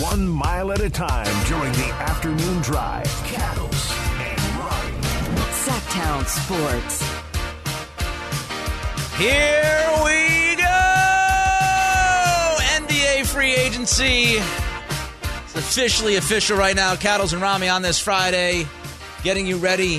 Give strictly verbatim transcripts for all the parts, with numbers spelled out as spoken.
one mile at a time during the afternoon drive. Cattles and Rami. Sacktown Sports. Here we go! N B A free agency. It's officially official right now. Cattles and Rami on this Friday, getting you ready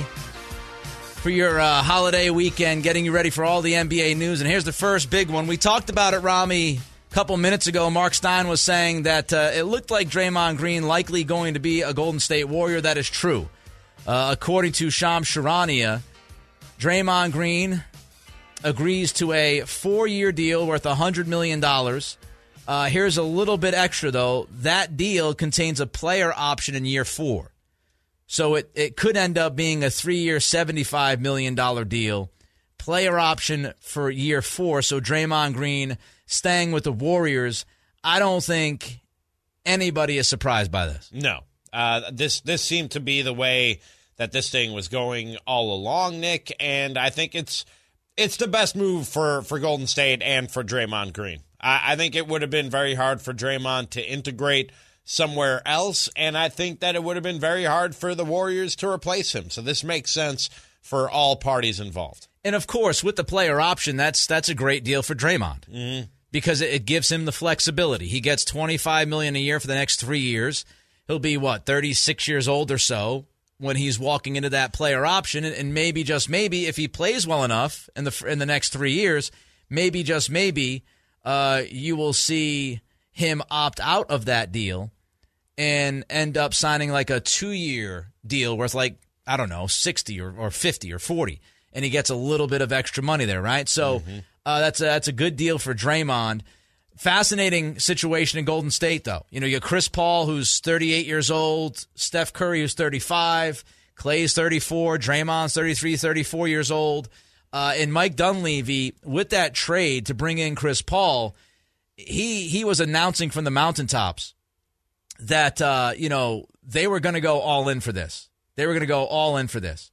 for your uh, holiday weekend, getting you ready for all the N B A news. And here's the first big one. We talked about it, Rami, a couple minutes ago. Mark Stein was saying that uh, it looked like Draymond Green likely going to be a Golden State Warrior. That is true. Uh, according to Shams Charania, Draymond Green agrees to a four-year deal worth one hundred million dollars. Uh, here's a little bit extra, though. That deal contains a player option in year four. So it, it could end up being a three-year, seventy-five million dollars deal. Player option for year four. So Draymond Green staying with the Warriors. I don't think anybody is surprised by this. No. Uh, this this seemed to be the way that this thing was going all along, Nick, and I think it's it's the best move for, for Golden State and for Draymond Green. I, I think it would have been very hard for Draymond to integrate somewhere else, and I think that it would have been very hard for the Warriors to replace him. So this makes sense for all parties involved. And, of course, with the player option, that's that's a great deal for Draymond mm-hmm. because it, it gives him the flexibility. He gets twenty-five million dollars a year for the next three years. He'll be, what, thirty-six years old or so when he's walking into that player option, and maybe, just maybe, if he plays well enough in the in the next three years, maybe, just maybe, uh, you will see him opt out of that deal and end up signing like a two-year deal worth like, I don't know, sixty or, or fifty or forty, and he gets a little bit of extra money there, right? So mm-hmm. uh, that's a, that's a good deal for Draymond. Fascinating situation in Golden State, though. You know, you got Chris Paul, who's thirty-eight years old, Steph Curry, who's thirty-five, Klay's thirty-four, Draymond's thirty-three, thirty-four years old. Uh, and Mike Dunleavy, with that trade to bring in Chris Paul, he he was announcing from the mountaintops that, uh, you know, they were going to go all in for this. They were going to go all in for this.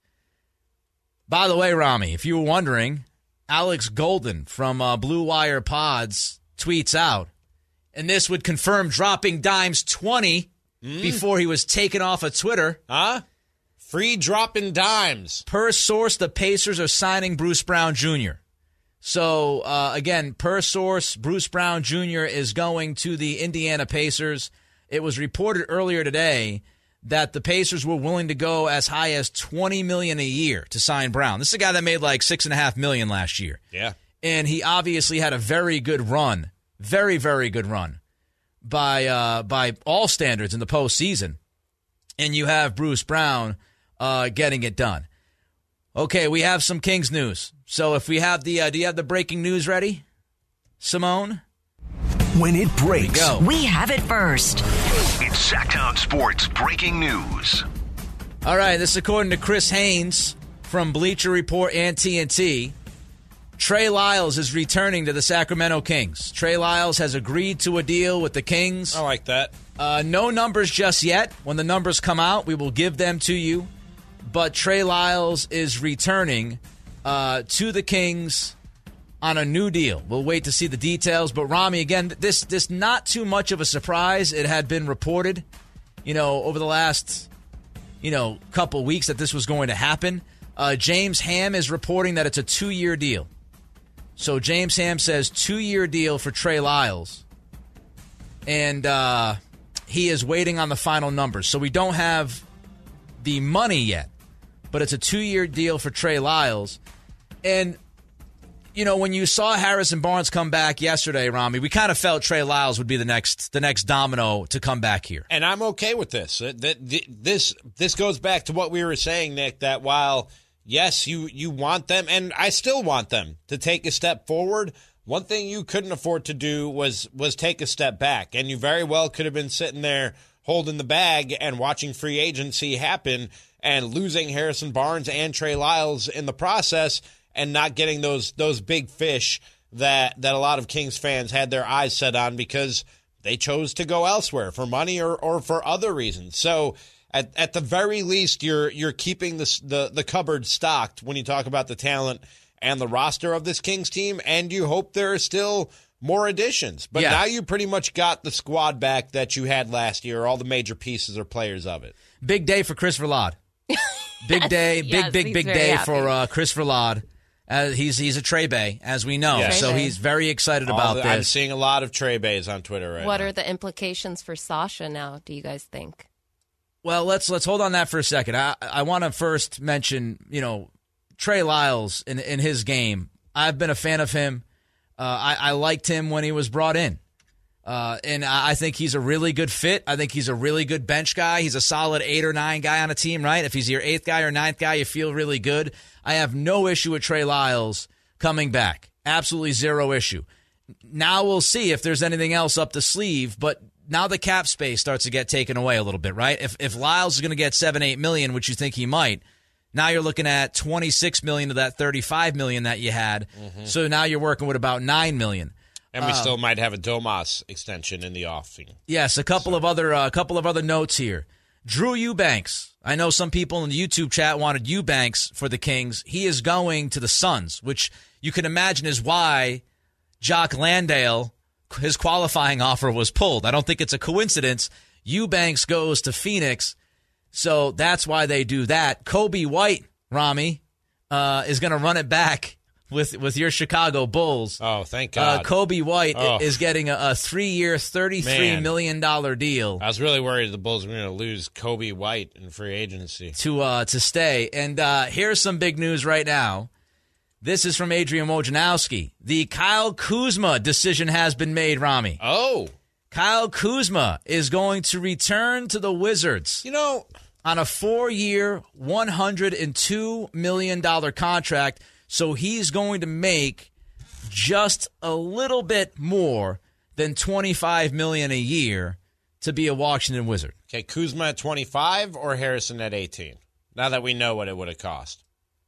By the way, Rami, if you were wondering, Alex Golden from uh, Blue Wire Pods tweets out, and this would confirm dropping dimes twenty mm. before he was taken off of Twitter. Huh? Free dropping dimes. Per source, the Pacers are signing Bruce Brown Junior So, uh, again, per source, Bruce Brown Junior is going to the Indiana Pacers. It was reported earlier today that the Pacers were willing to go as high as twenty million dollars a year to sign Brown. This is a guy that made like six point five million dollars last year. Yeah. And he obviously had a very good run, very, very good run by uh, by all standards in the postseason. And you have Bruce Brown uh, getting it done. Okay, we have some Kings news. So if we have the, uh, do you have the breaking news ready, Simone? When it breaks, go. We have it first. It's Sacktown Sports breaking news. All right, this is according to Chris Haynes from Bleacher Report and T N T. Trey Lyles is returning to the Sacramento Kings. Trey Lyles has agreed to a deal with the Kings. I like that. Uh, no numbers just yet. When the numbers come out, we will give them to you. But Trey Lyles is returning uh, to the Kings on a new deal. We'll wait to see the details. But, Rami, again, this this not too much of a surprise. It had been reported, you know, over the last, you know, couple weeks that this was going to happen. Uh, James Ham is reporting that it's a two-year deal. So James Ham says two-year deal for Trey Lyles. And uh, he is waiting on the final numbers. So we don't have the money yet. But it's a two-year deal for Trey Lyles. And, you know, when you saw Harrison Barnes come back yesterday, Rami, we kind of felt Trey Lyles would be the next the next domino to come back here. And I'm okay with this. This this goes back to what we were saying, Nick, that while, yes, you, you want them, and I still want them to take a step forward, one thing you couldn't afford to do was was take a step back. And you very well could have been sitting there holding the bag and watching free agency happen and losing Harrison Barnes and Trey Lyles in the process and not getting those those big fish that, that a lot of Kings fans had their eyes set on because they chose to go elsewhere for money or, or for other reasons. So at at the very least, you're you're keeping the, the the cupboard stocked when you talk about the talent and the roster of this Kings team, and you hope there are still more additions. But Yeah. now you pretty much got the squad back that you had last year. All the major pieces or players of it. Big day for Chris Verlaud. Big day, big, yes, big, he's big very day happy. for uh, Chris Verlaud. Uh, he's he's a Trey Bay, as we know, Yes. so Trey Bay. he's very excited All about the- this. I'm seeing a lot of Trey Bays on Twitter right What now. are the implications for Sasha now, do you guys think? Well, let's let's hold on that for a second. I I want to first mention, you know, Trey Lyles in in his game. I've been a fan of him. Uh, I, I liked him when he was brought in. Uh, and I I think he's a really good fit. I think he's a really good bench guy. He's a solid eight or nine guy on a team, right? If he's your eighth guy or ninth guy, you feel really good. I have no issue with Trey Lyles coming back. Absolutely zero issue. Now we'll see if there's anything else up the sleeve, but now the cap space starts to get taken away a little bit, right? If if Lyles is going to get seven, eight million, which you think he might, now you're looking at twenty-six million of that thirty-five million that you had. Mm-hmm. So now you're working with about nine million. And we still might have a Domas extension in the offseason. Yes, a couple of other a uh, couple of other notes here. Drew Eubanks. I know some people in the YouTube chat wanted Eubanks for the Kings. He is going to the Suns, which you can imagine is why Jock Landale, his qualifying offer was pulled. I don't think it's a coincidence. Eubanks goes to Phoenix, so that's why they do that. Kobe White, Rami, uh, is going to run it back with with your Chicago Bulls. Oh, thank God. Uh, Kobe White Oh. is getting a, a three-year, thirty-three Man. million dollars deal I was really worried the Bulls were going to lose Kobe White in free agency. to uh, to stay. And uh, here's some big news right now. This is from Adrian Wojnarowski. The Kyle Kuzma decision has been made, Rami. Oh, Kyle Kuzma is going to return to the Wizards you know, on a four-year, one hundred two million dollars contract. So he's going to make just a little bit more than twenty-five million dollars a year to be a Washington Wizard. okay, Kuzma at twenty-five or Harrison at eighteen? Now that we know what it would have cost.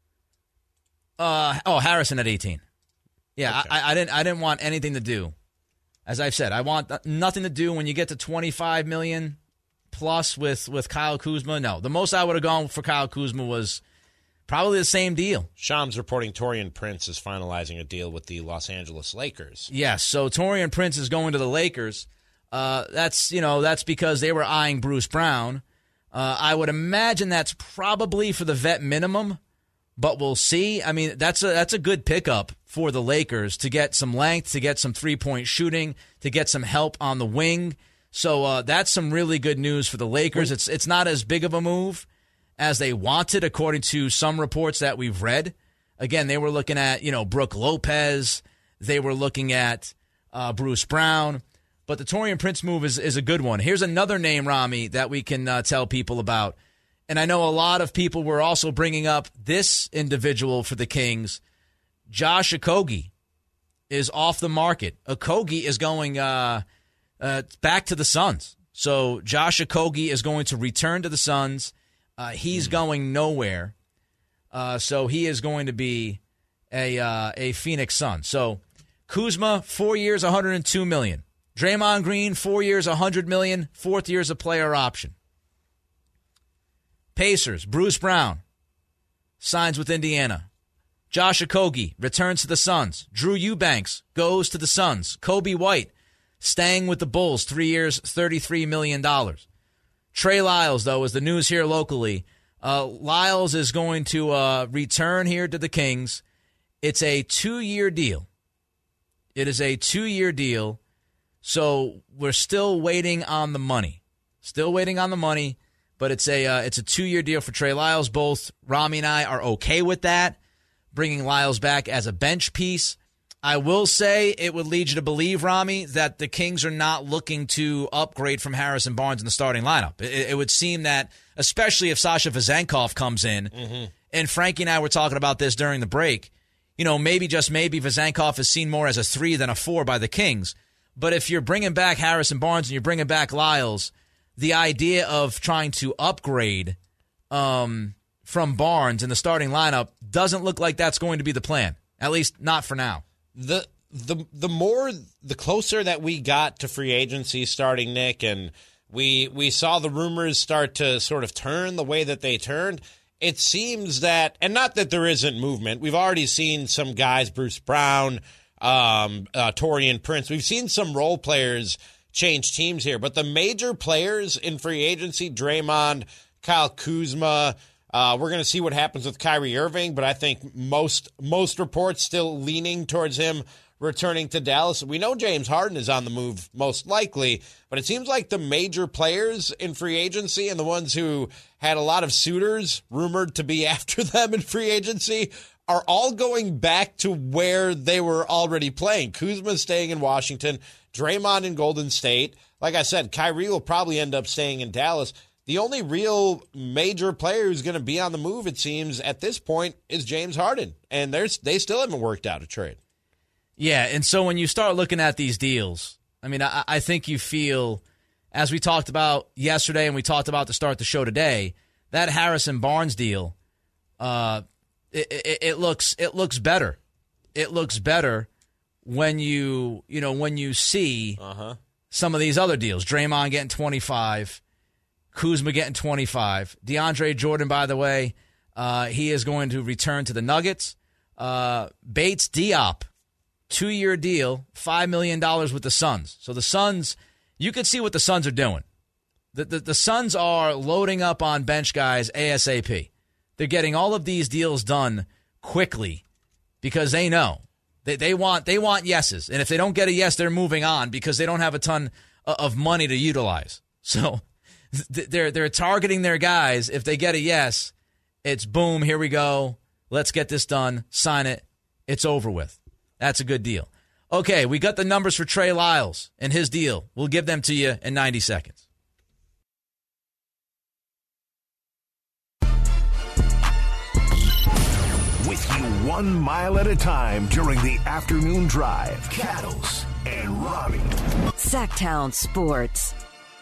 Uh, oh, Harrison at eighteen. Yeah, Okay. I, I didn't. I didn't want anything to do. As I've said, I want nothing to do when you get to twenty-five million plus with with Kyle Kuzma. No, the most I would have gone for Kyle Kuzma was probably the same deal. Shams reporting Torian Prince is finalizing a deal with the Los Angeles Lakers. Yes, so Torian Prince is going to the Lakers. Uh, that's you know that's because they were eyeing Bruce Brown. Uh, I would imagine that's probably for the vet minimum, but we'll see. I mean, that's a that's a good pickup for the Lakers to get some length, to get some three point shooting, to get some help on the wing. So uh, that's some really good news for the Lakers. It's it's not as big of a move as they wanted, according to some reports that we've read. Again, they were looking at, you know, Brooke Lopez. They were looking at uh, Bruce Brown. But the Torian Prince move is, is a good one. Here's another name, Rami, that we can uh, tell people about. And I know a lot of people were also bringing up this individual for the Kings. Josh Okogie is off the market. Okogie is going uh, uh, back to the Suns. So Josh Okogie is going to return to the Suns. Uh, he's going nowhere, uh, so he is going to be a uh, a Phoenix Sun. So Kuzma, four years, one hundred two million dollars. Draymond Green, four years, one hundred million dollars. Fourth year's a player option. Pacers, Bruce Brown signs with Indiana. Josh Okogie returns to the Suns. Drew Eubanks goes to the Suns. Kobe White staying with the Bulls, three years, thirty-three million dollars. Trey Lyles, though, is the news here locally. Uh, Lyles is going to uh, return here to the Kings. It's a two-year deal. It is a two-year deal, so we're still waiting on the money. Still waiting on the money, but it's a uh, it's a two-year deal for Trey Lyles. Both Rami and I are okay with that, bringing Lyles back as a bench piece. I will say it would lead you to believe, Rami, that the Kings are not looking to upgrade from Harrison Barnes in the starting lineup. It, it would seem that, especially if Sasha Vezenkov comes in, mm-hmm. and Frankie and I were talking about this during the break, you know, maybe, just maybe, Vezenkov is seen more as a three than a four by the Kings. But if you're bringing back Harrison Barnes and you're bringing back Lyles, the idea of trying to upgrade um, from Barnes in the starting lineup doesn't look like that's going to be the plan, at least not for now. The the the more the closer that we got to free agency starting, Nick, and we we saw the rumors start to sort of turn the way that they turned, it seems that, and not that there isn't movement, we've already seen some guys, Bruce Brown, um, uh, Taurean Prince. We've seen some role players change teams here, but the major players in free agency, Draymond, Kyle Kuzma, uh, we're going to see what happens with Kyrie Irving, but I think most most reports still leaning towards him returning to Dallas. We know James Harden is on the move most likely, but it seems like the major players in free agency and the ones who had a lot of suitors rumored to be after them in free agency are all going back to where they were already playing. Kuzma staying in Washington, Draymond in Golden State. Like I said, Kyrie will probably end up staying in Dallas. The only real major player who's going to be on the move, it seems, at this point is James Harden. And there's they still haven't worked out a trade. Yeah, and so when you start looking at these deals, I mean, I, I think you feel, as we talked about yesterday and we talked about to start the show today, that Harrison Barnes deal, uh, it, it, it looks it looks better. It looks better when you you know when you see uh-huh. some of these other deals. Draymond getting twenty-five, Kuzma getting twenty-five. DeAndre Jordan, by the way, uh, he is going to return to the Nuggets. Uh, Bates Diop. Two-year deal, five million dollars with the Suns. So the Suns, you can see what the Suns are doing. The, the, the Suns are loading up on bench guys ASAP. They're getting all of these deals done quickly because they know. They, they want they want yeses. And if they don't get a yes, they're moving on because they don't have a ton of money to utilize. So they're, they're targeting their guys. If they get a yes, it's boom, here we go. Let's get this done. Sign it. It's over with. That's a good deal. Okay, we got the numbers for Trey Lyles and his deal. We'll give them to you in ninety seconds. With you one mile at a time during the afternoon drive. Cattles and Rami. Sacktown Sports.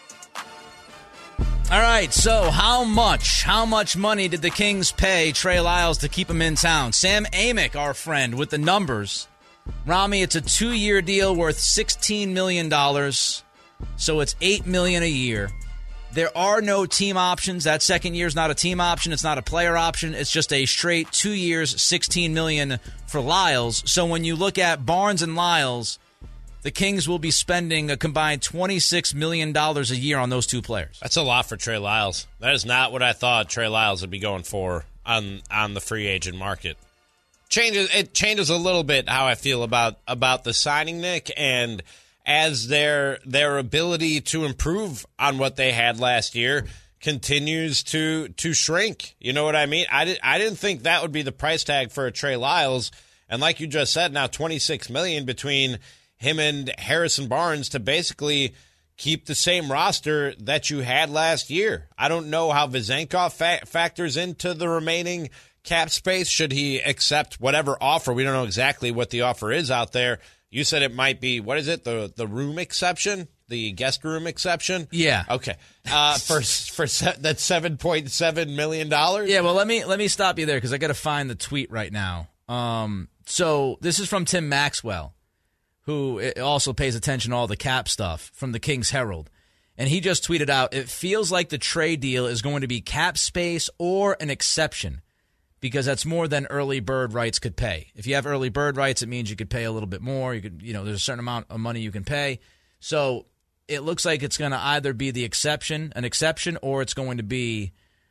All right, so how much, how much money did the Kings pay Trey Lyles to keep him in town? Sam Amick, our friend, with the numbers. Rami, it's a two-year deal worth sixteen million dollars, so it's eight million dollars a year. There are no team options. That second year is not a team option. It's not a player option. It's just a straight two years, sixteen million dollars for Lyles. So when you look at Barnes and Lyles, the Kings will be spending a combined twenty-six million dollars a year on those two players. That's a lot for Trey Lyles. That is not what I thought Trey Lyles would be going for on on the free agent market. Changes it changes a little bit how I feel about about the signing, Nick, and as their their ability to improve on what they had last year continues to to shrink. You know what I mean? I did I didn't think that would be the price tag for a Trey Lyles, and like you just said, now twenty-six million dollars between him and Harrison Barnes to basically keep the same roster that you had last year. I don't know how Vezenkov fa- factors into the remaining cap space. Should he accept whatever offer? We don't know exactly what the offer is out there. You said it might be, what is it, the the room exception, the guest room exception? Yeah. Okay. Uh, for for se- that's seven point seven million dollars? Yeah, well, let me let me stop you there because I got to find the tweet right now. Um, so this is from Tim Maxwell, who also pays attention to all the cap stuff from the Kings Herald. And he just tweeted out, it feels like the trade deal is going to be cap space or an exception, because that's more than early bird rights could pay. If you have early bird rights, it means you could pay a little bit more. You could, you know, there's a certain amount of money you can pay. So it looks like it's going to either be the exception, an exception, or it's going to be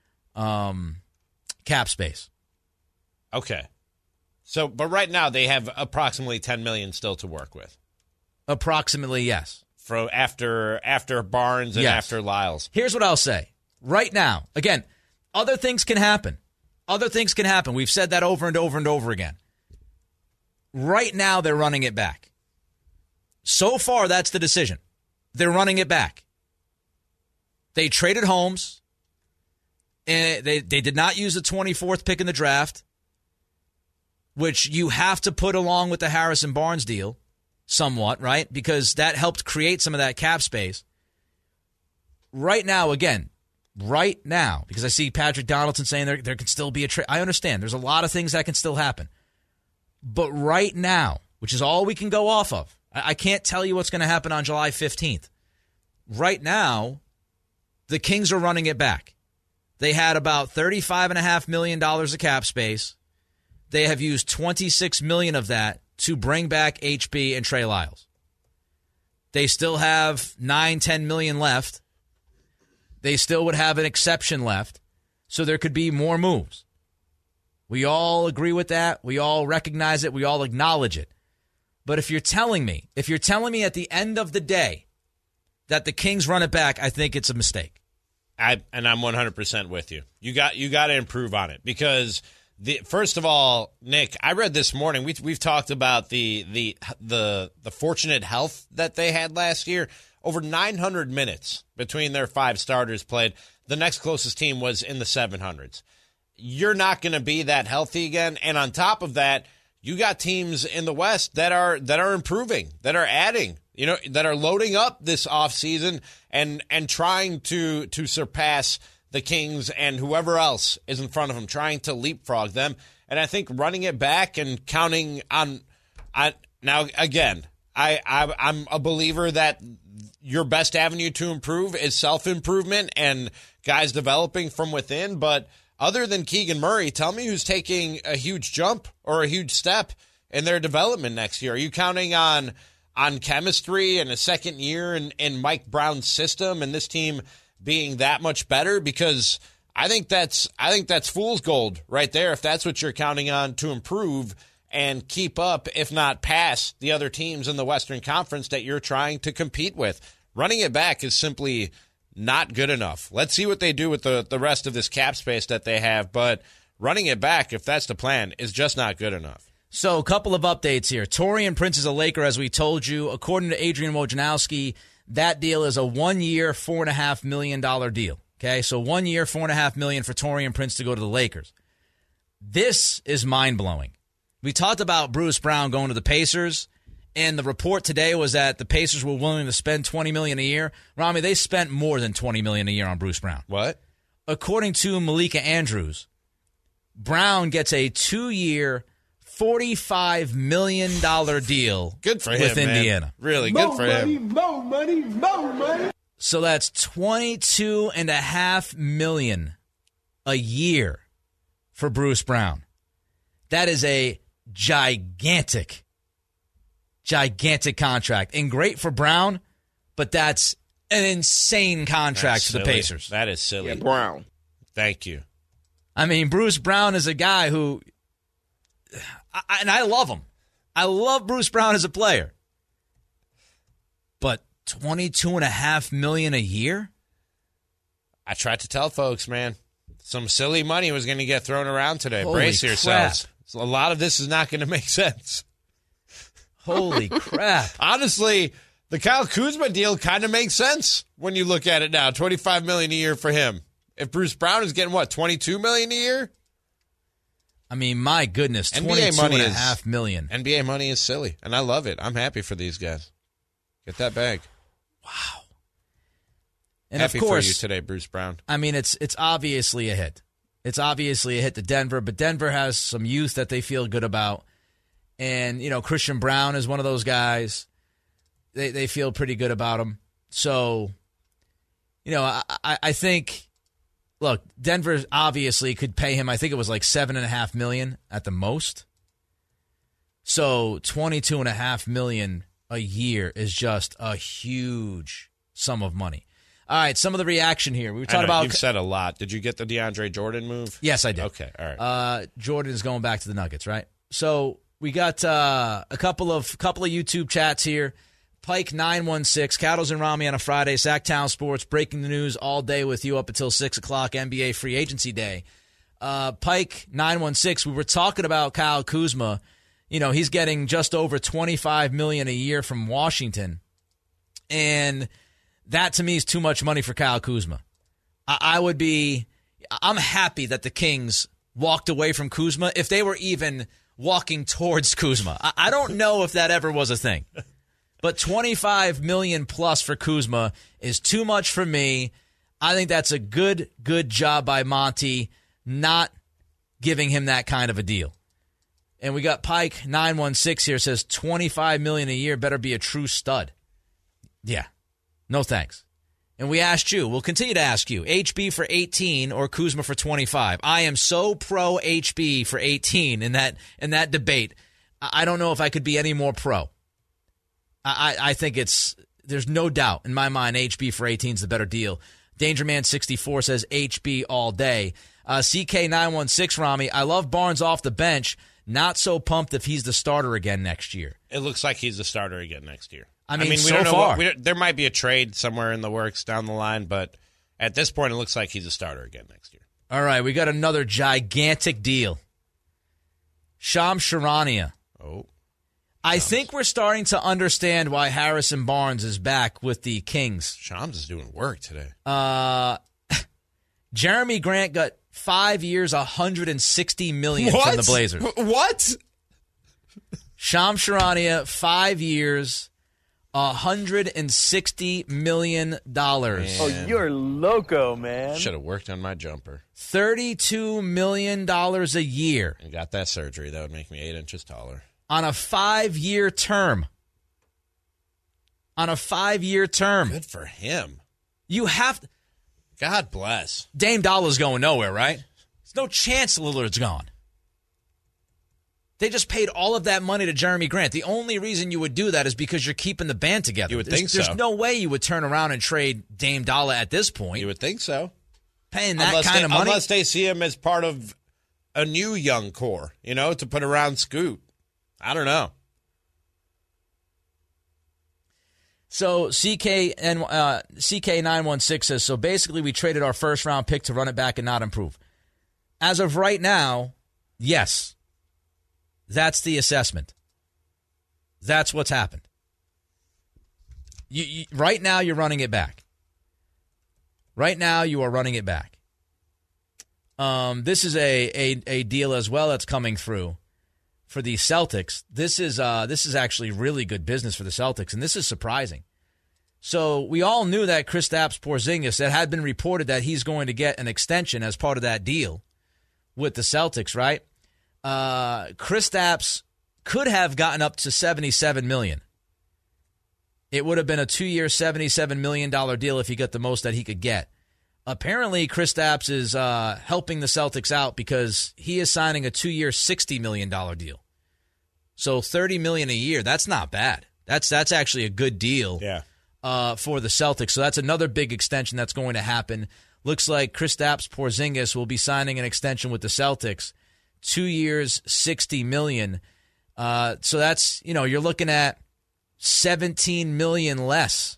um, cap space. Okay. So, but right now they have approximately ten million dollars still to work with. Approximately, yes. For after after Barnes and yes. after Lyles. Here's what I'll say. Right now, again, other things can happen. Other things can happen. We've said that over and over and over again. Right now, they're running it back. So far, that's the decision. They're running it back. They traded Holmes, and they, they did not use the twenty-fourth pick in the draft, which you have to put along with the Harrison Barnes deal somewhat, right? Because that helped create some of that cap space. Right now, again, right now, because I see Patrick Donaldson saying there, there can still be a trade. I understand. There's a lot of things that can still happen. But right now, which is all we can go off of, I, I can't tell you what's going to happen on July fifteenth. Right now, the Kings are running it back. They had about thirty-five point five million dollars of cap space. They have used twenty-six million dollars of that to bring back H B and Trey Lyles. They still have nine, ten million left. They still would have an exception left, so there could be more moves. We all agree with that. We all recognize it. We all acknowledge it. But if you're telling me, if you're telling me at the end of the day that the Kings run it back, I think it's a mistake. I and I'm one hundred percent with you. You got you got to improve on it because the first of all, Nick, I read this morning. We we've talked about the the the the fortunate health that they had last year. Over nine hundred minutes between their five starters played. The next closest team was in the seven hundreds. You're not going to be that healthy again, and on top of that, you got teams in the West that are that are improving, that are adding, you know, that are loading up this offseason and and trying to to surpass the Kings and whoever else is in front of them, trying to leapfrog them. And I think running it back and counting on, on now again, I, I I'm a believer that your best avenue to improve is self-improvement and guys developing from within. But other than Keegan Murray, tell me who's taking a huge jump or a huge step in their development next year. Are you counting on on chemistry and a second year in, in Mike Brown's system and this team being that much better? Because I think that's I think that's fool's gold right there if that's what you're counting on to improve and keep up, if not pass, the other teams in the Western Conference that you're trying to compete with. Running it back is simply not good enough. Let's see what they do with the, the rest of this cap space that they have, but running it back, if that's the plan, is just not good enough. So a couple of updates here. Taurean Prince is a Laker, as we told you. According to Adrian Wojnarowski, that deal is a one-year, four point five million dollars deal. Okay, so one year, four point five million dollars for Taurean Prince to go to the Lakers. This is mind-blowing. We talked about Bruce Brown going to the Pacers, and the report today was that the Pacers were willing to spend twenty million dollars a year. Rami, they spent more than twenty million dollars a year on Bruce Brown. What? According to Malika Andrews, Brown gets a two-year, forty-five million dollars deal good for him, with man. Indiana. Really, More good for money, him. More money, more money. So that's twenty-two point five million dollars a year for Bruce Brown. That is a gigantic, gigantic contract. And great for Brown, but that's an insane contract That's for the silly. Pacers. That is silly. Yeah, Brown. Thank you. I mean, Bruce Brown is a guy who, I, and I love him. I love Bruce Brown as a player. But twenty-two point five million dollars a year? I tried to tell folks, man, some silly money was going to get thrown around today. Holy Brace crap. yourselves. So a lot of this is not going to make sense. Holy crap. Honestly, the Kyle Kuzma deal kind of makes sense when you look at it now. twenty-five million dollars a year for him. If Bruce Brown is getting, what, twenty-two million dollars a year? I mean, my goodness, N B A twenty-two money point is- five million dollars. N B A money is silly, and I love it. I'm happy for these guys. Get that bag. And happy of course, for you today, Bruce Brown. I mean, it's it's obviously a hit. It's obviously a hit to Denver, but Denver has some youth that they feel good about. And, you know, Christian Brown is one of those guys. They they feel pretty good about him. So, you know, I, I, I think, look, Denver obviously could pay him, I think it was like seven point five million dollars at the most. So twenty-two point five million dollars a year is just a huge sum of money. All right, some of the reaction here. We were I talking know, about. You've said a lot. Did you get the DeAndre Jordan move? Yes, I did. Okay, all right. Uh, Jordan is going back to the Nuggets, right? So we got uh, a couple of couple of YouTube chats here. Pike nine one six, Cattles and Rami on a Friday, Sacktown Sports, breaking the news all day with you up until six o'clock, N B A free agency day. Uh, Pike nine one six, we were talking about Kyle Kuzma. You know, he's getting just over twenty-five million dollars a year from Washington. And that, to me, is too much money for Kyle Kuzma. I, I would be – I'm happy that the Kings walked away from Kuzma if they were even walking towards Kuzma. I, I don't know if that ever was a thing. But twenty-five million dollars plus for Kuzma is too much for me. I think that's a good, good job by Monty not giving him that kind of a deal. And we got Pike nine one six here, says twenty-five million dollars a year better be a true stud. Yeah. No thanks. And we asked you, we'll continue to ask you, H B for eighteen or Kuzma for twenty-five. I am so pro H B for eighteen in that in that debate. I don't know if I could be any more pro. I, I think it's, there's no doubt in my mind, H B for eighteen is the better deal. Dangerman sixty-four says H B all day. Uh, C K nine one six, Rami, I love Barnes off the bench. Not so pumped if he's the starter again next year. It looks like he's the starter again next year. I mean, I mean we so don't know far. What, we don't, there might be a trade somewhere in the works down the line, but at this point, it looks like he's a starter again next year. All right, we got another gigantic deal. Shams Charania. Oh. I Shams. think we're starting to understand why Harrison Barnes is back with the Kings. Shams is doing work today. Uh, Jeremy Grant got five years, one hundred sixty million dollars What? from the Blazers. What? Shams Charania, five years, one hundred sixty million dollars. Oh, you're loco, man. Should have worked on my jumper. thirty-two million dollars a year And got that surgery. That would make me eight inches taller. on a five-year term. On a five-year term. Good for him. You have to, God bless. Dame Dolla's going nowhere, right? There's no chance Lillard's gone. They just paid all of that money to Jeremy Grant. The only reason you would do that is because you're keeping the band together. You would there's, think so. There's no way you would turn around and trade Dame Dolla at this point. You would think so. Paying that unless kind they, of money. Unless they see him as part of a new young core, you know, to put around Scoot. I don't know. So C K and uh, C K nine one six says, so basically we traded our first round pick to run it back and not improve. As of right now, yes. That's the assessment. That's what's happened. You, you, right now, you're running it back. Right now, you are running it back. Um, this is a, a a deal as well that's coming through for the Celtics. This is uh, this is actually really good business for the Celtics, and this is surprising. So we all knew that Kristaps Porzingis, that had been reported that he's going to get an extension as part of that deal with the Celtics, right? Uh, Kristaps could have gotten up to seventy-seven million dollars. It would have been a two-year, seventy-seven million dollars deal if he got the most that he could get. Apparently, Kristaps is uh, helping the Celtics out because he is signing a two-year, sixty million dollars deal. So thirty million dollars a year, that's not bad. That's that's actually a good deal Yeah. uh, for the Celtics. So that's another big extension that's going to happen. Looks like Kristaps Porzingis will be signing an extension with the Celtics. Two years, sixty million dollars. Uh, so that's, you know, you're looking at seventeen million dollars less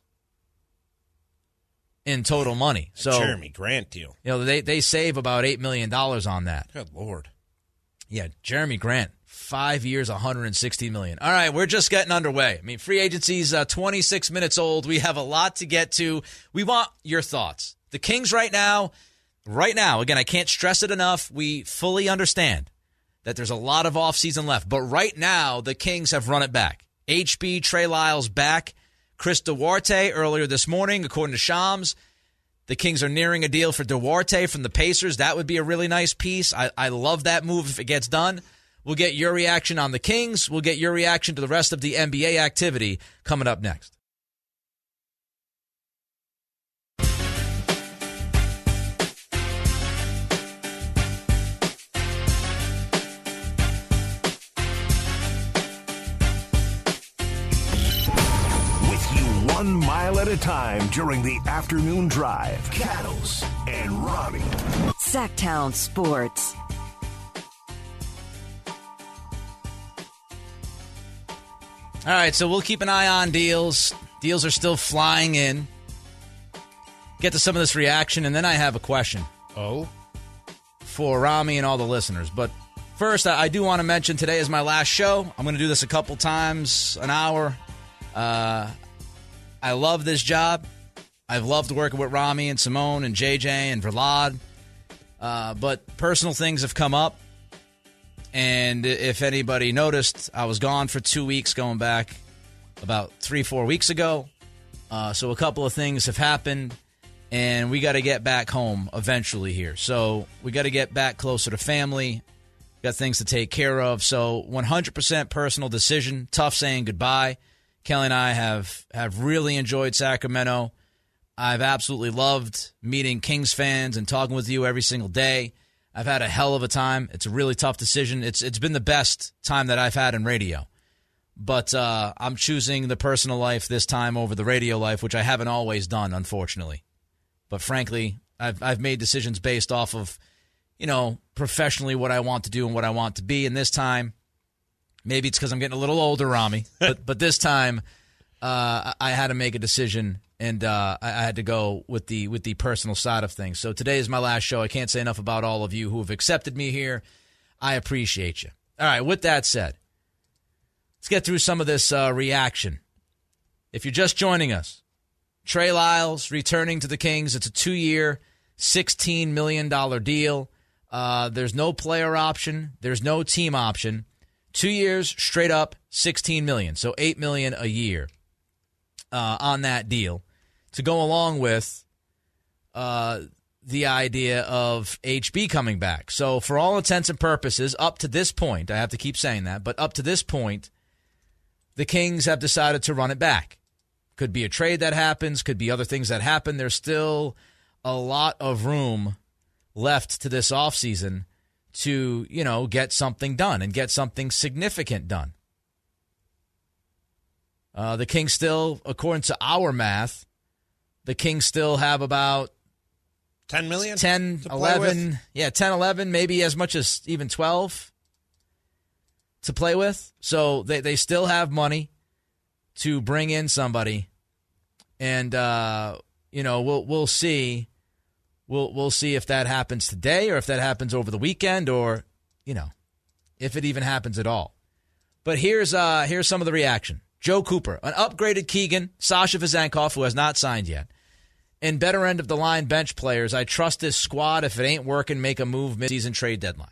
in total money. So Jeremy Grant deal. You know, they, they save about eight million dollars on that. Good Lord. Yeah, Jeremy Grant, five years, one hundred sixty million dollars. All right, we're just getting underway. I mean, free agency's uh, twenty-six minutes old. We have a lot to get to. We want your thoughts. The Kings right now, right now, again, I can't stress it enough. We fully understand that there's a lot of offseason left. But right now, the Kings have run it back. H B, Trey Lyles back. Chris Duarte earlier this morning, according to Shams, the Kings are nearing a deal for Duarte from the Pacers. That would be a really nice piece. I, I love that move if it gets done. We'll get your reaction on the Kings. We'll get your reaction to the rest of the N B A activity coming up next. One mile at a time during the afternoon drive. Cattles and Ronnie. Sacktown Sports. All right, so we'll keep an eye on deals. Deals are still flying in. Get to some of this reaction, and then I have a question. Oh? For Rami and all the listeners. But first, I do want to mention today is my last show. I'm going to do this a couple times, an hour. Uh... I love this job. I've loved working with Rami and Simone and J J and Vlad. Uh, but personal things have come up. And if anybody noticed, I was gone for two weeks going back about three, four weeks ago. Uh, so a couple of things have happened. And we got to get back home eventually here. So we got to get back closer to family. Got things to take care of. So one hundred percent personal decision. Tough saying goodbye. Kelly and I have, have really enjoyed Sacramento. I've absolutely loved meeting Kings fans and talking with you every single day. I've had a hell of a time. It's a really tough decision. It's It's been the best time that I've had in radio. But uh, I'm choosing the personal life this time over the radio life, which I haven't always done, unfortunately. But frankly, I've I've made decisions based off of, you know, professionally what I want to do and what I want to be. And this time, maybe it's because I'm getting a little older, Rami, but but this time uh, I had to make a decision, and uh, I, I had to go with the with the personal side of things. So today is my last show. I can't say enough about all of you who have accepted me here. I appreciate you. All right, with that said, let's get through some of this uh, reaction. If you're just joining us, Trey Lyles returning to the Kings. It's a two-year, sixteen million dollars deal. Uh, there's no player option. There's no team option. Two years, straight up, sixteen million dollars. So eight million dollars a year uh, on that deal to go along with uh, the idea of H B coming back. So for all intents and purposes, up to this point, I have to keep saying that, but up to this point, the Kings have decided to run it back. Could be a trade that happens, could be other things that happen. There's still a lot of room left to this offseason to, you know, get something done and get something significant done. Uh, the Kings still, according to our math, the Kings still have about ten million? ten, eleven, yeah, ten, eleven, maybe as much as even twelve to play with. So they, they still have money to bring in somebody, and uh, you know we'll we'll see, we'll we'll see if that happens today or if that happens over the weekend or you know if it even happens at all. But here's uh here's some of the reaction. Joe Cooper, an upgraded Keegan, Sasha Vezenkov, who has not signed yet, and better end of the line bench players. I trust this squad. If it ain't working, make a move mid-season trade deadline.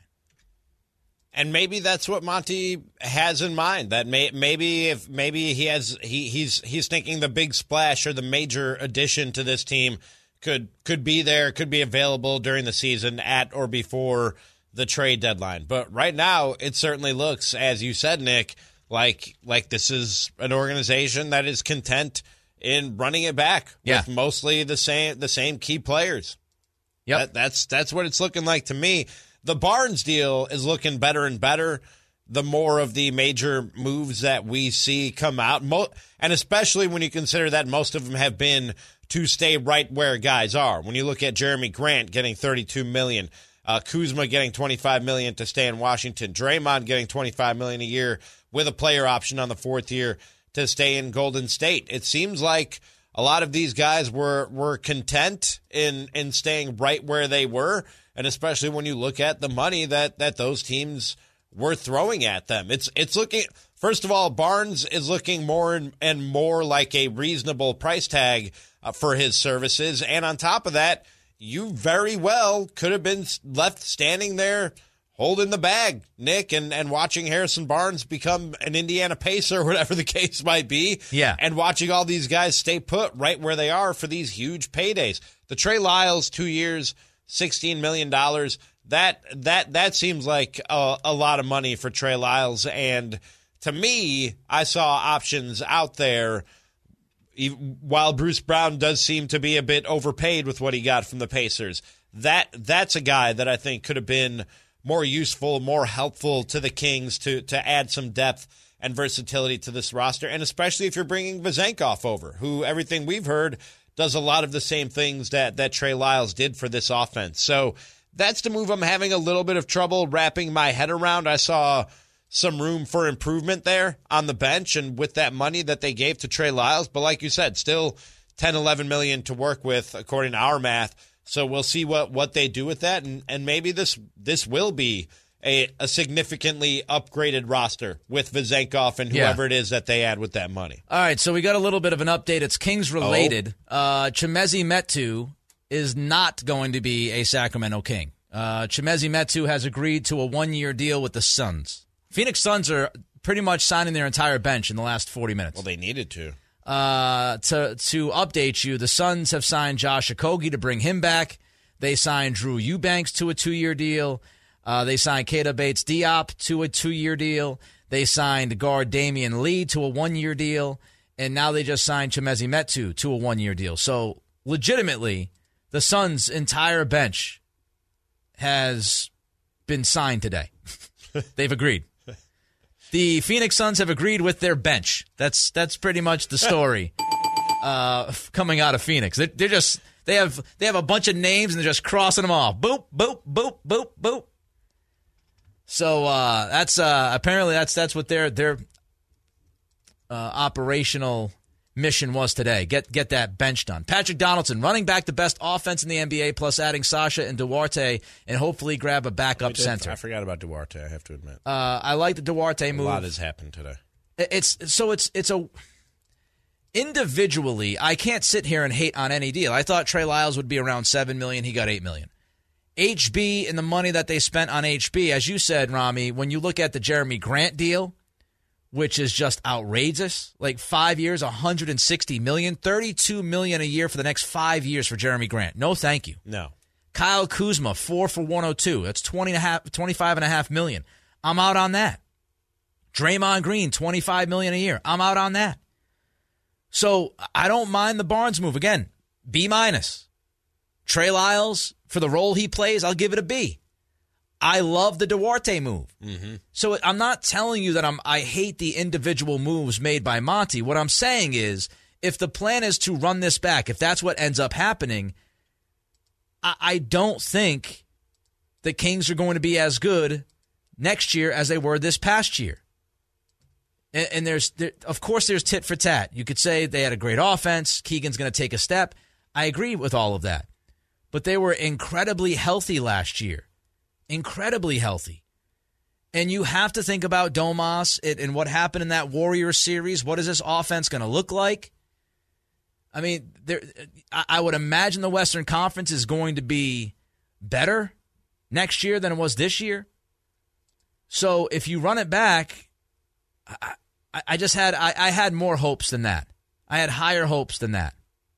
And maybe that's what Monty has in mind. That may, maybe if maybe he has he he's he's thinking the big splash or the major addition to this team could could be there, could be available during the season at or before the trade deadline. But right now, it certainly looks, as you said, Nick, like like this is an organization that is content in running it back yeah. with mostly the same the same key players. Yep, that, that's that's what it's looking like to me. The Barnes deal is looking better and better the more of the major moves that we see come out, Mo- and especially when you consider that most of them have been to stay right where guys are. When you look at Jeremy Grant getting thirty-two million dollars, uh, Kuzma getting twenty-five million dollars to stay in Washington, Draymond getting twenty-five million dollars a year with a player option on the fourth year to stay in Golden State. It seems like a lot of these guys were were content in in staying right where they were. And especially when you look at the money that, that those teams were throwing at them. It's it's looking, first of all, Barnes is looking more and, and more like a reasonable price tag uh, for his services. And on top of that, you very well could have been left standing there holding the bag, Nick, and, and watching Harrison Barnes become an Indiana Pacer, whatever the case might be. Yeah. And watching all these guys stay put right where they are for these huge paydays. The Trey Lyles, two years, sixteen million dollars. That that that seems like a, a lot of money for Trey Lyles. And to me, I saw options out there. While Bruce Brown does seem to be a bit overpaid with what he got from the Pacers, that that's a guy that I think could have been more useful, more helpful to the Kings to to add some depth and versatility to this roster. And especially if you're bringing Vezenkov over, who everything we've heard does a lot of the same things that, that Trey Lyles did for this offense. So that's the move I'm having a little bit of trouble wrapping my head around. I saw some room for improvement there on the bench and with that money that they gave to Trey Lyles. But like you said, still ten, eleven million to work with according to our math. So we'll see what, what they do with that. And, and maybe this this will be a, a significantly upgraded roster with Vezenkov and whoever yeah. it is that they add with that money. All right, so we got a little bit of an update. It's Kings related. Oh. Uh, Chimezie Metu is not going to be a Sacramento King. Uh, Chimezie Metu has agreed to a one-year deal with the Suns. Phoenix Suns are pretty much signing their entire bench in the last forty minutes. Well, they needed to. Uh, to to update you, the Suns have signed Josh Okogie to bring him back. They signed Drew Eubanks to a two-year deal. Uh, they signed Keita Bates-Diop to a two-year deal. They signed guard Damian Lee to a one-year deal. And now they just signed Chimezie Metu to a one-year deal. So, legitimately, the Suns' entire bench has been signed today. They've agreed. The Phoenix Suns have agreed with their bench. That's that's pretty much the story uh, coming out of Phoenix. They're, they're just they have they have a bunch of names and they're just crossing them off. Boop boop boop boop boop. So uh, that's uh, apparently that's that's what their their uh, operational mission was today. Get get that bench done. Patrick Donaldson running back the best offense in the N B A, plus adding Sasha and Duarte, and hopefully grab a backup did, center. I forgot about Duarte. I have to admit. Uh, I like the Duarte move. A lot has happened today. It's so it's it's a individually. I can't sit here and hate on any deal. I thought Trey Lyles would be around seven million. He got eight million. H B and the money that they spent on H B, as you said, Rami. When you look at the Jeremy Grant deal, which is just outrageous. Like five years, one hundred sixty million dollars, thirty-two million dollars a year for the next five years for Jeremy Grant. No, thank you. No. Kyle Kuzma, four for one oh two. That's twenty and a half, twenty-five and a half million. I'm out on that. Draymond Green, twenty-five million dollars a year. I'm out on that. So I don't mind the Barnes move. Again, B minus. Trey Lyles, for the role he plays, I'll give it a B. I love the Duarte move. Mm-hmm. So I'm not telling you that I'm, I hate the individual moves made by Monty. What I'm saying is, if the plan is to run this back, if that's what ends up happening, I, I don't think the Kings are going to be as good next year as they were this past year. And, and there's, there, of course, there's tit for tat. You could say they had a great offense. Keegan's going to take a step. I agree with all of that. But they were incredibly healthy last year. Incredibly healthy. And you have to think about Domas and what happened in that Warriors series. What is this offense going to look like? I mean, there, I would imagine the Western Conference is going to be better next year than it was this year. So if you run it back, I, I just had I, I had more hopes than that. I had higher hopes than that.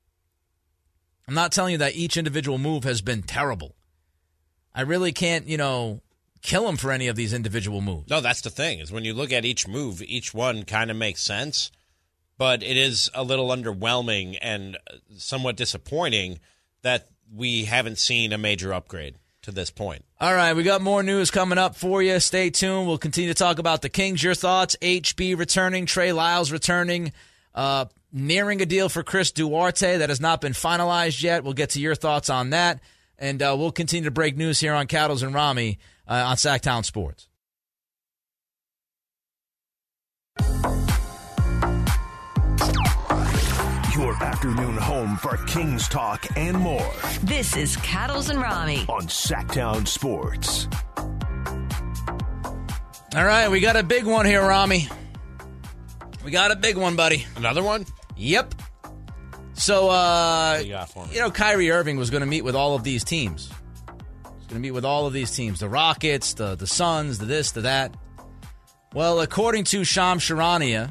I'm not telling you that each individual move has been terrible. I really can't, you know, kill him for any of these individual moves. No, that's the thing, is when you look at each move, each one kind of makes sense, but it is a little underwhelming and somewhat disappointing that we haven't seen a major upgrade to this point. All right, we got more news coming up for you. Stay tuned. We'll continue to talk about the Kings. Your thoughts, H B returning, Trey Lyles returning, uh, nearing a deal for Chris Duarte that has not been finalized yet. We'll get to your thoughts on that. And uh, we'll continue to break news here on Cattles and Rami uh, on Sacktown Sports. Your afternoon home for Kings talk and more. This is Cattles and Rami on Sacktown Sports. All right, we got a big one here, Rami. We got a big one, buddy. Another one? Yep. So, uh, What do you got for me? you know, Kyrie Irving was going to meet with all of these teams. He's going to meet with all of these teams. The Rockets, the, the Suns, the this, the that. Well, according to Shams Charania,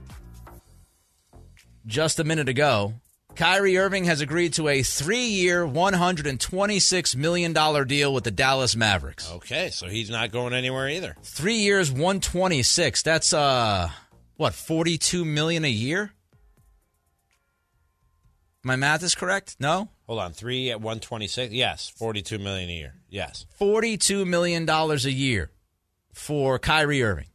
just a minute ago, Kyrie Irving has agreed to a three-year, one hundred twenty-six million dollars deal with the Dallas Mavericks. Okay, so he's not going anywhere either. Three years, one hundred twenty-six. That's, uh, what, forty-two million dollars a year? My math is correct? No? Hold on, three at one twenty-six. Yes, forty-two million dollars a year. Yes, forty-two million dollars a year for Kyrie Irving.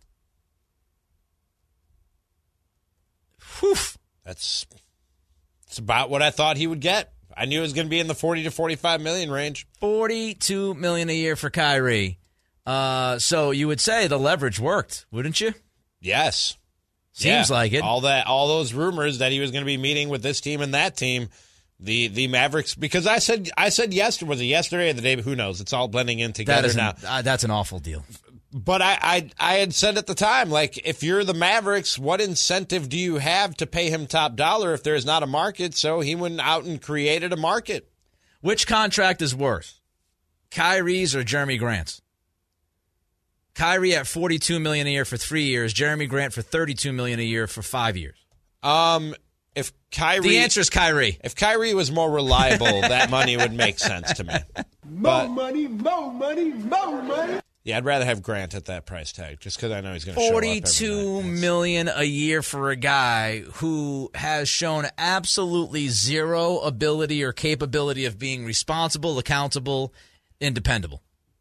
Whew. that's it's about what I thought he would get. I knew it was going to be in the forty to forty-five million range. forty-two million dollars a year for Kyrie. Uh, so you would say the leverage worked, wouldn't you? Yes. Seems Yeah. like it. All that, all those rumors that he was going to be meeting with this team and that team, the the Mavericks. Because I said, I said yesterday, was it yesterday or the day? Who knows? It's all blending in That together is now. an, uh, that's an awful deal. But I, I, I had said at the time, like, if you're the Mavericks, what incentive do you have to pay him top dollar if there's not a market? So he went out and created a market. Which contract is worse, Kyrie's or Jeremy Grant's? Kyrie at forty-two million dollars a year for three years. Jeremy Grant for thirty-two million dollars a year for five years. Um, if Kyrie, The answer is Kyrie. if Kyrie was more reliable, that money would make sense to me. More But money, more money, more money. yeah, I'd rather have Grant at that price tag, just because I know he's going to show up every Forty-two night. million a year for a guy who has shown absolutely zero ability or capability of being responsible, accountable, and dependable.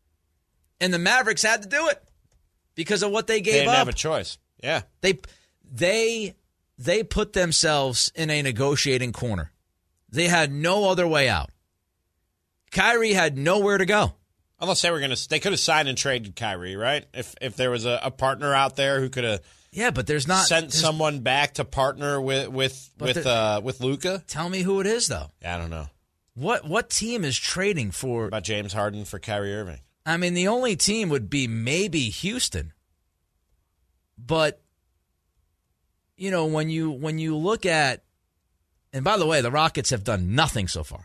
And the Mavericks had to do it because of what they gave They didn't up. have a choice. Yeah. They they they put themselves in a negotiating corner. They had no other way out. Kyrie had nowhere to go. Unless they were going to, they could have signed and traded Kyrie, right? If if there was a, a partner out there who could have Yeah, but there's not sent there's- someone back to partner with with But with the- uh, with Luka. Tell me who it is, though. I don't know What what team is trading for? about James Harden for Kyrie Irving. I mean, the only team would be maybe Houston. But you know, when you when you look at, and by the way, the Rockets have done nothing so far.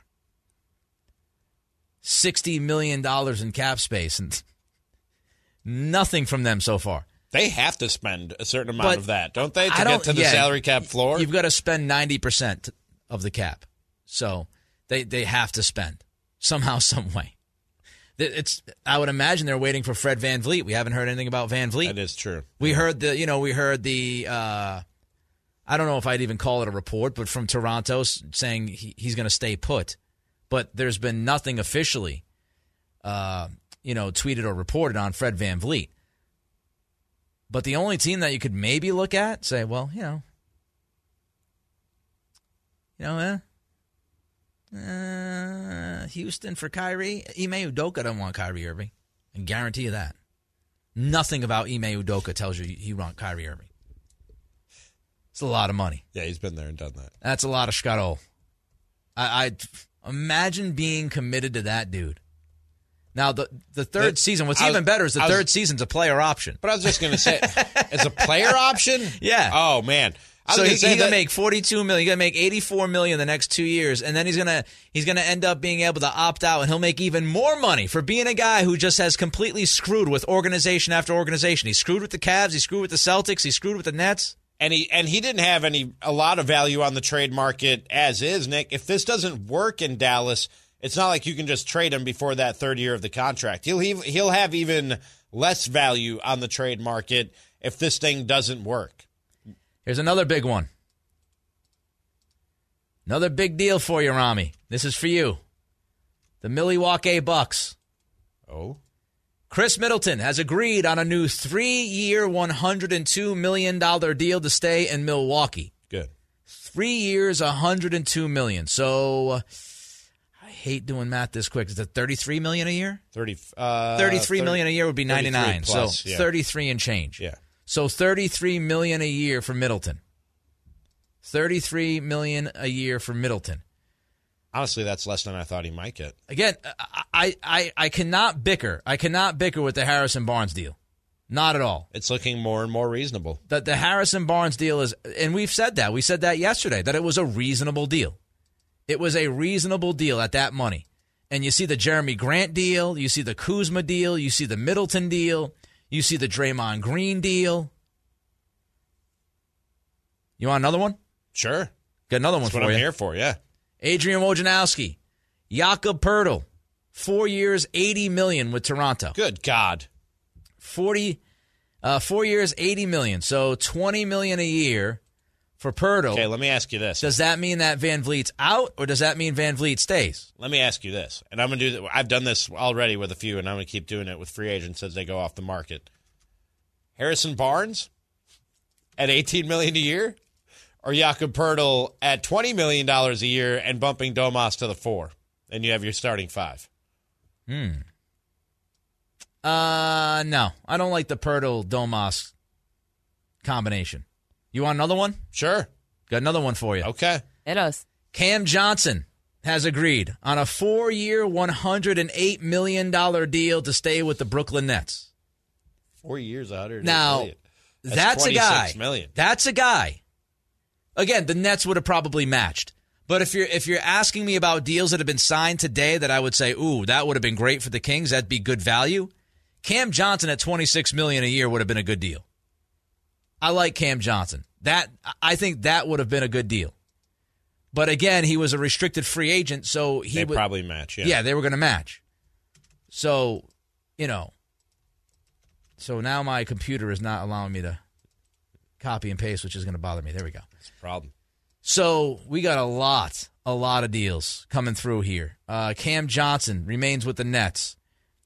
sixty million dollars in cap space and nothing from them so far. They have to spend a certain amount But of that, don't they, to I don't- get to the yeah, salary cap floor? You've got to spend ninety percent of the cap. So they, they have to spend somehow, some way. It's, I would imagine they're waiting for Fred VanVleet. We haven't heard anything about VanVleet. That is true. We heard the, you know, we heard the, uh, I don't know if I'd even call it a report, but from Toronto saying he, he's going to stay put. But there's been nothing officially, uh, you know, tweeted or reported on Fred VanVleet. But the only team that you could maybe look at, say, well, you know, you know, eh, uh, Houston for Kyrie. Ime Udoka doesn't want Kyrie Irving. I can guarantee you that. Nothing about Ime Udoka tells you he wants Kyrie Irving. It's a lot of money. Yeah, he's been there and done that. That's a lot of scuttle. I, I imagine being committed to that dude. Now, the the third The- season, what's I was- even better is the I was- third season's a player option. But I was just going to say, as a player option? Yeah. Oh, man. I was So gonna he, say he's gonna that- make forty-two million. He's gonna make eighty-four million the next two years, and then he's gonna he's gonna end up being able to opt out, and he'll make even more money for being a guy who just has completely screwed with organization after organization. He's screwed with the Cavs. He's screwed with the Celtics. He's screwed with the Nets. And he and he didn't have any a lot of value on the trade market as is, Nick. If this doesn't work in Dallas, it's not like you can just trade him before that third year of the contract. He'll he, he'll have even less value on the trade market if this thing doesn't work. Here's another big one. Another big deal for you, Rami. This is for you. The Milwaukee Bucks. Oh, Chris Middleton has agreed on a new three-year, one hundred two million dollars deal to stay in Milwaukee. good. Three years, one hundred two million dollars. So uh, I hate doing math this quick. Is it thirty-three million dollars a year? Thirty. Uh, thirty-three million dollars a year would be ninety-nine. plus, so yeah. thirty-three and change. Yeah. So thirty-three million dollars a year for Middleton. thirty-three million dollars a year for Middleton. Honestly, that's less than I thought he might get. Again, I, I, I cannot bicker. I cannot bicker with the Harrison Barnes deal. Not at all. It's looking more and more reasonable. The, the Harrison Barnes deal is, and we've said that. We said that yesterday, that it was a reasonable deal. It was a reasonable deal at that money. And you see the Jeremy Grant deal. You see the Kuzma deal. You see the Middleton deal. You see the Draymond Green deal. You want another one? Sure. Got another one That's for what I'm you. here for, yeah. Adrian Wojnarowski, Jakob Poeltl, four years, eighty million dollars with Toronto. Good God. Forty, uh, four years, eighty million dollars. So twenty million dollars a year for Poeltl. Okay, let me ask you this. Does that mean that Van Vliet's out, or does that mean Van Vliet stays? Let me ask you this, and I'm going to do that. I've done this already with a few, and I'm going to keep doing it with free agents as they go off the market. Harrison Barnes at eighteen million dollars a year, or Jakob Poeltl at twenty million dollars a year and bumping Domas to the four, and you have your starting five. Hmm. Uh, no, I don't like the Poeltl Domas combination. You want another one? Sure. Got another one for you. Okay. It is. Cam Johnson has agreed on a four-year, one hundred eight million dollars deal to stay with the Brooklyn Nets. Four years, one hundred Now, million. That's, that's a guy. million. That's a guy. Again, the Nets would have probably matched. But if you're if you're asking me about deals that have been signed today that I would say, ooh, that would have been great for the Kings, that'd be good value. Cam Johnson at twenty-six million dollars a year would have been a good deal. I like Cam Johnson. That I think that would have been a good deal. But again, he was a restricted free agent, so he They would probably match, yeah. Yeah, they were going to match. So, you know, so now my computer is not allowing me to copy and paste, which is going to bother me. There we go. That's a problem. So we got a lot, a lot of deals coming through here. Uh, Cam Johnson remains with the Nets.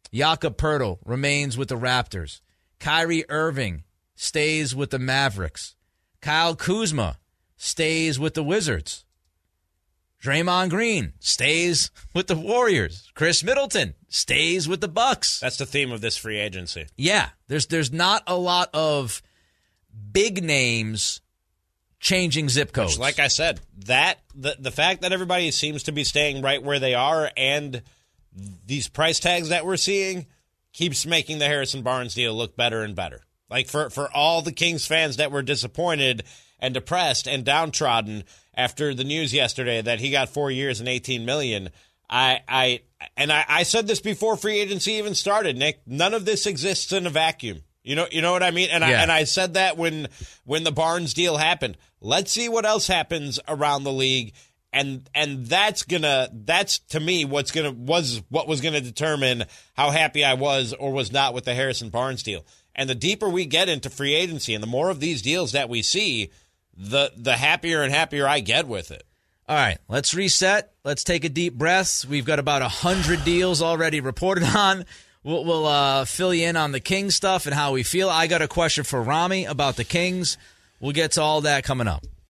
Jakob Poeltl remains with the Raptors. Kyrie Irving stays with the Mavericks. Kyle Kuzma stays with the Wizards. Draymond Green stays with the Warriors. Chris Middleton stays with the Bucks. That's the theme of this free agency. Yeah, there's there's not a lot of big names changing zip codes. Which, like I said, that the the fact that everybody seems to be staying right where they are and these price tags that we're seeing keeps making the Harrison Barnes deal look better and better. Like for, for all the Kings fans that were disappointed and depressed and downtrodden after the news yesterday that he got four years and eighteen million dollars, I I and I, I said this before free agency even started, Nick. None of this exists in a vacuum. You know, you know what I mean? And yeah. I and I said that when when the Barnes deal happened. Let's see what else happens around the league. And and that's gonna that's to me what's gonna was what was gonna determine how happy I was or was not with the Harrison Barnes deal. And the deeper we get into free agency and the more of these deals that we see, the the happier and happier I get with it. All right, let's reset. Let's take a deep breath. We've got about one hundred deals already reported on. We'll, we'll uh, fill you in on the Kings stuff and how we feel. I got a question for Rami about the Kings. We'll get to all that coming up.